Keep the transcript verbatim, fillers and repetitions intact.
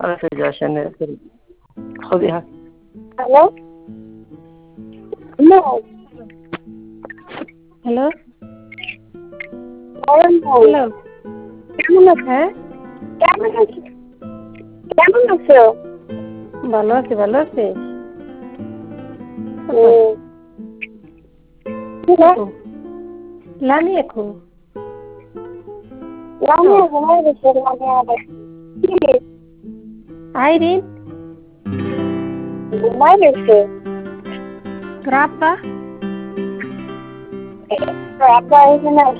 على فكرة عشان خذيها. الو نو hello hello hello কেমন আছো হ্যাঁ কেমন আছো কেমন আছো ভালো আছি ভালো আছি লামি এখন লামি ঘুমাই গেছে লামি আবার আইরিন ঘুমাই গেছে তোর আব্বা আব্বা এখানে